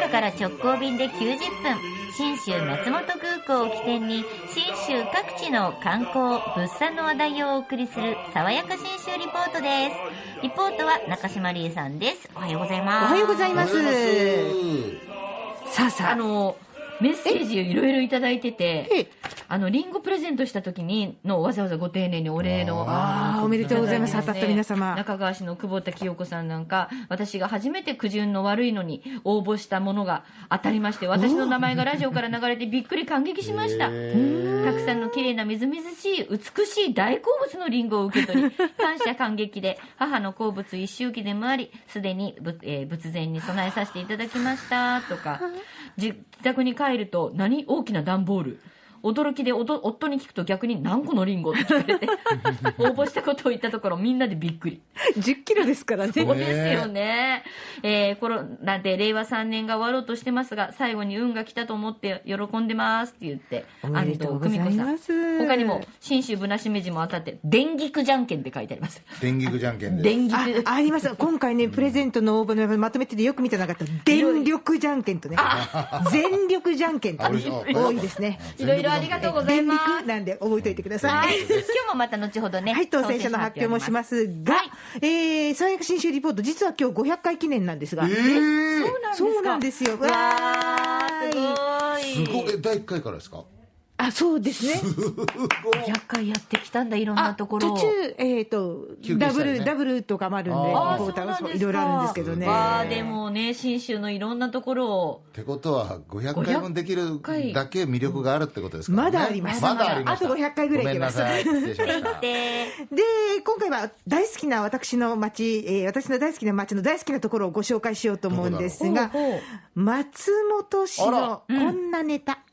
都から直行便で90分、信州松本空港を起点に信州各地の観光物産の話題をお送りする爽やか信州リポートです。リポートは中島理恵さんです。おはようございます。 おはようございます。さあさあ、 メッセージをいろいろいただいてて、リンゴプレゼントした時にわざわざご丁寧にお礼のおめでとうございます。当たった皆様。 中川市の久保田清子さんなんか、私が初めて苦順の悪いのに応募したものが当たりまして、私の名前がラジオから流れてびっくり感激しました。たくさんの綺麗なみずみずしい美しい大好物のリンゴを受け取り、感謝感激で母の好物一周忌でもあり、すでに仏前に備えさせていただきましたとか、自宅に帰ると何大きな段ボール、驚きで夫に聞くと逆に何個のリンゴって聞かれて応募したことを言ったところみんなでびっくり。 10キロですからね。 そうですよね。コロナで令和3年が終わろうとしてますが、最後に運が来たと思って喜んでますって言って、 おめでとうございます。 他にも信州ぶなしめじも当たって電菊じゃんけんって書いてあります。 電菊じゃんけんです。 電菊あります。今回ねプレゼントの応募のまとめてでよく見てなかった電力じゃんけんとね、全力じゃんけんと多いですね。 いろいろありがとうございます。 電力なんで覚えておいてください。 はい、今日もまた後ほどね、 はい、当選者の発表もしますが、爽やか新州リポート、実は今日500回記念なんですが、そうなんですよ。わーすごい。第1回からですか？ そうですね。 500回やってきたんだ、いろんなところ。 途中、ダブルとかもあるんで、リポーターがいろいろあるんですけどね。 でもね、信州のいろんなところを。 ってことは、500回分できるだけ魅力があるってことですかね。 まだあります。 まだあります。 あと500回ぐらいいけます。 ごめんなさい。失礼しました。 で、今回は大好きな私の町、私の大好きな町の大好きなところをご紹介しようと思うんですが、松本市のこんなネタ。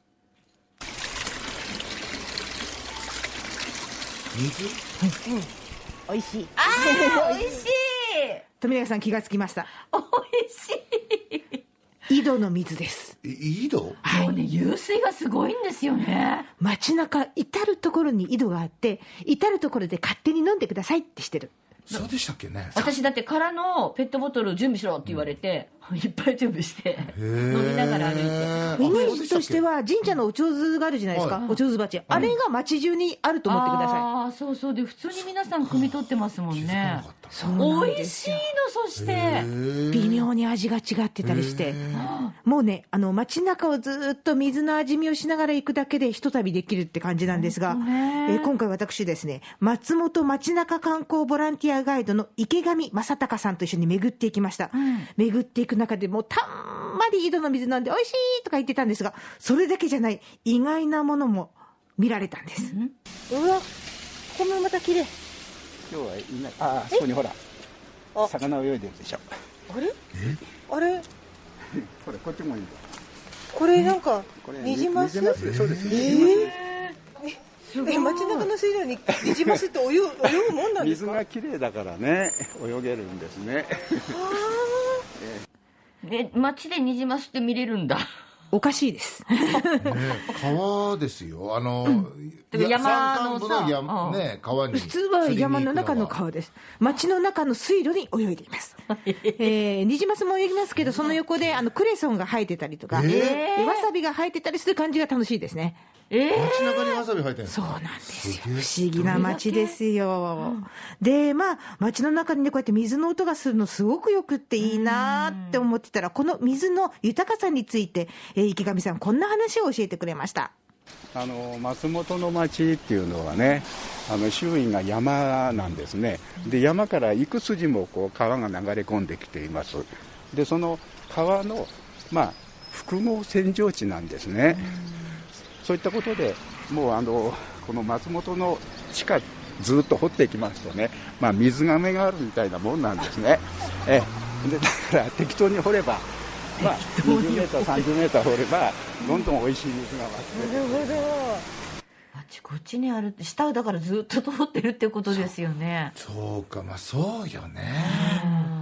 水？ 美味しい。 美味しい。 富永さん気がつきました。 美味しい。 井戸の水です。 井戸？ もうね、湧水がすごいんですよね。 街中至るところに井戸があって、至るところで勝手に飲んでくださいってしてる。 そうでしたっけね。 私だって空のペットボトル準備しろって言われて、いっぱい準備して飲みながら歩いて。イメージとしては神社のおちょうずがあるじゃないですか、おちょうず鉢、あれが街中にあると思ってください。 ああ、そうそう。で普通に皆さん汲み取ってますもんね。 そう美味しいの。そして微妙に味が違ってたりして、もうね、街中をずっと水の味見をしながら行くだけでひと旅できるって感じなんですが、今回私ですね、松本街中観光ボランティアガイドの池上正隆さんと一緒に巡っていきました。巡っていく中でもうたんまり井戸の水飲んで美味しいとか言ってたんですが、それだけじゃない意外なものも見られたんです。うわ、このまた綺麗。 今日はいない。あそこにほら魚泳いでるでしょ。 あれあれこれこっちもいいよ。 これなんかニジマス？ そうです。 街中の水路にニジマスって泳ぐもんなんですか？ 水がきれいだからね、泳げるんですね。 街でニジマスって見れるんだ。 おかしいです。 川ですよ。 山の川に。 普通は山の中の川です。街の中の水路に泳いでいます。ニジマスも泳ぎますけど、その横でクレソンが生えてたりとか、わさびが生えてたりする感じが楽しいですね。 街中にわさび生えてるんですか？ そうなんですよ。不思議な街ですよ。で、街の中にね、こうやって水の音がするのすごくよくっていいなって思ってたら、この水の豊かさについて、池上さんこんな話を教えてくれました。 松本の町っていうのはね、周囲が山なんですね。で、山から幾筋も川が流れ込んできています。で、その川の複合扇状地なんですね。そういったことでもうこの松本の地下ずっと掘っていきますとね、水がめがあるみたいなもんなんですね。で、だから適当に掘れば、20メーター30メーター掘ればどんどん美味しい水が湧く。なるほど。 あっちこっちにあるって、下だからずっと通ってるってことですよね。 そうか、そうよね。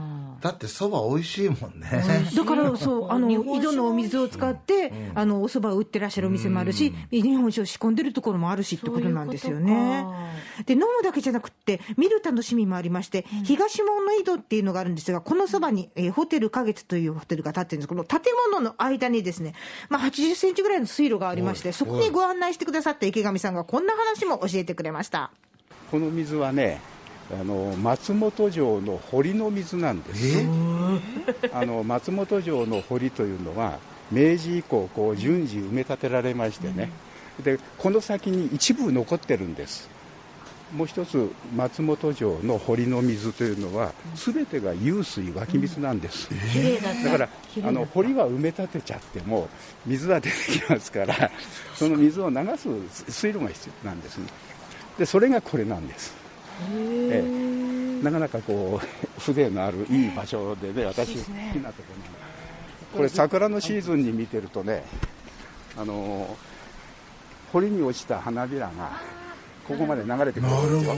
だってそば美味しいもんね。 だからそう井戸のお水を使って、お蕎麦を売ってらっしゃるお店もあるし、日本酒を仕込んでるところもあるしってことなんですよね。で飲むだけじゃなくって見る楽しみもありまして、東門の井戸っていうのがあるんですが、このそばに、ホテル花月というホテルが建ってるんですけど、建物の間にですね、80センチぐらいの水路がありまして、そこにご案内してくださった池上さんがこんな話も教えてくれました。 この水はね、松本城の堀の水なんです。松本城の堀というのは明治以降順次埋め立てられましてね、でこの先に一部残ってるんです。もう一つ、松本城の堀の水というのは全てが湧水、湧き水なんです。だから堀は埋め立てちゃっても水は出てきますから、その水を流す水路が必要なんですね。でそれがこれなんです。なかなか風情のあるいい場所でね、私好きなところなんです。これ桜のシーズンに見てるとね、堀に落ちた花びらがここまで流れてくるんですよ。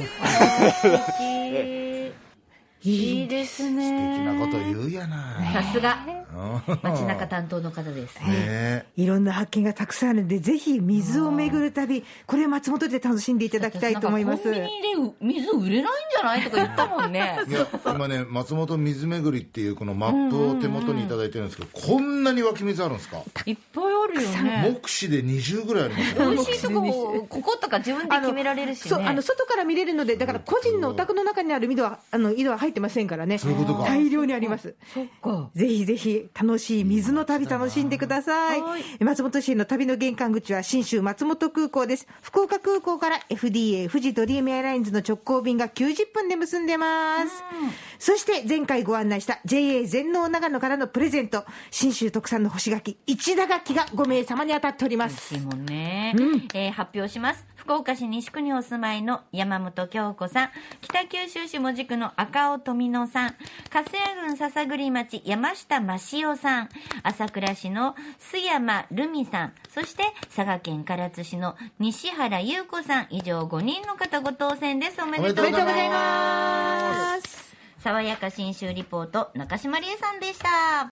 いいですね。 素敵なこと言うやな。 さすが街中担当の方ですね。 いろんな発見がたくさんあるので、ぜひ水を巡る旅、これ松本で楽しんでいただきたいと思います。 コンビニで水売れないんじゃないとか言ったもんね。 いや今ね、松本水巡りっていうこのマップを手元にいただいてるんですけど、こんなに湧き水あるんですか？ いっぱいあるよね。 目視で20ぐらいありますよね。 美味しいとここことか自分で決められるしね。 外から見れるので、だから個人のお宅の中にある井戸は入ってませんからね。 そういうことか。 大量にあります。 そっか。 ぜひぜひ楽しい水の旅楽しんでください。松本市への旅の玄関口は信州松本空港です。福岡空港から FDA 富士ドリームエアラインズの直行便が90分で結んでます。そして前回ご案内した JA 全農長野からのプレゼント、信州特産の干し柿市田柿が5名様に当たっております。 美味しいもんね。発表します。福岡市西区にお住まいの山本京子さん、北九州市門司区の赤尾富野さん、粕谷郡篠栗町山下真塩さん、朝倉市の須山留美さん、そして佐賀県唐津市の西原優子さん、以上5人の方ご当選です。おめでとうございます。爽やか信州リポート、中島理恵さんでした。